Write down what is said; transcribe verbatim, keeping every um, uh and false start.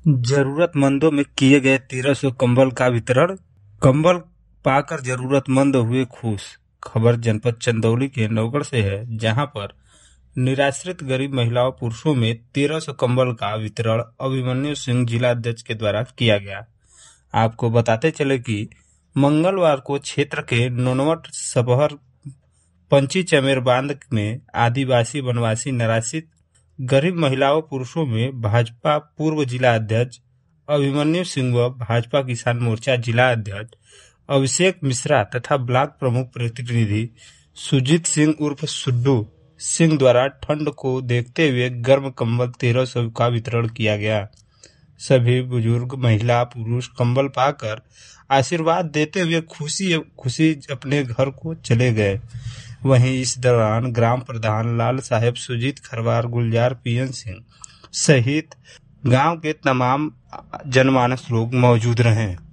जरूरतमंदों में किए गए तेरह सौ कंबल का वितरण। कंबल पाकर जरूरतमंद हुए खुश। खबर जनपद चंदौली के नौगढ़ से है, जहां पर निराश्रित गरीब महिलाओं पुरुषों में तेरह सौ कंबल का वितरण अभिमन्यु सिंह जिला अध्यक्ष के द्वारा किया गया। आपको बताते चले कि मंगलवार को क्षेत्र के नोनवट सबहर पंची चमेर बांध में आदिवासी वनवासी निराश्रित गरीब महिलाओं पुरुषों में भाजपा पूर्व जिला अध्यक्ष अभिमन्यु सिंह व भाजपा किसान मोर्चा जिला अध्यक्ष अभिषेक मिश्रा तथा ब्लॉक प्रमुख प्रतिनिधि सुजीत सिंह उर्फ सुड्डू सिंह द्वारा ठंड को देखते हुए गर्म कंबल तेरह सौ का वितरण किया गया। सभी बुजुर्ग महिला पुरुष कंबल पाकर आशीर्वाद देते हुए खुशी खुशी अपने घर को चले गए। वहीं इस दौरान ग्राम प्रधान लाल साहेब, सुजीत खरवार, गुलजार, पीएन सिंह सहित गांव के तमाम जनमानस लोग मौजूद रहे।